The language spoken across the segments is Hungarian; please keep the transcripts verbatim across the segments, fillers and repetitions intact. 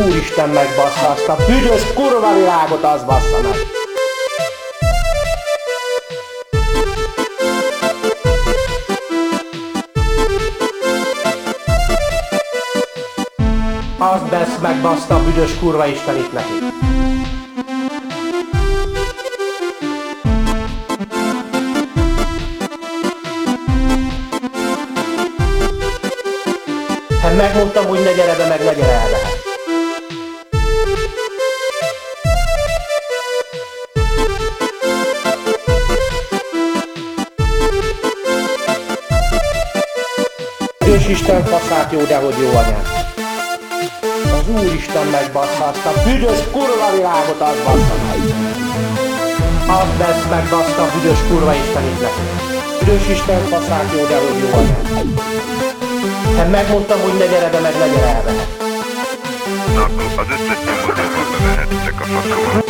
Úristen megbassza azt a büdös kurva világot, az bassza meg! Azt besz megbaszta a büdös kurva istenit neki! Hát megmondtam, hogy ne gyere be, meg ne gyere el be. Büdös Isten faszát jó, dehogy jó anyám. Az Úristen megbassza azt a büdös kurva világot, az bassza meg. Azt besz megbaszta a büdös kurva istenit neki. Büdös Isten faszát jó, dehogy jó anyám. Hát megmondtam, hogy ne gyere be, meg ne gyere el be. Na akkor az összes nyomozóban bevehetitek a faszomat.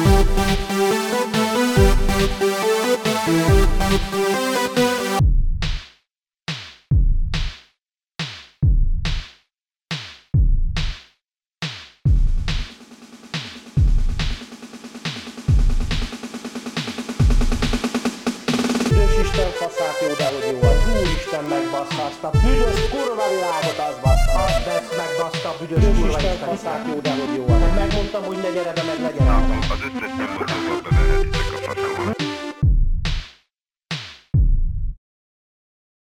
Isten faszát jó, dehogy jó, az Úristen megbassza azt a büdös kurva világot, az bassza. Azt besz megbaszta a büdös kurva Isten faszát jó, dehogy jó. Hát megmondtam, hogy ne gyere be, meg ne gyere el be. Az összes nyomozóban bevehetitek a faszomat.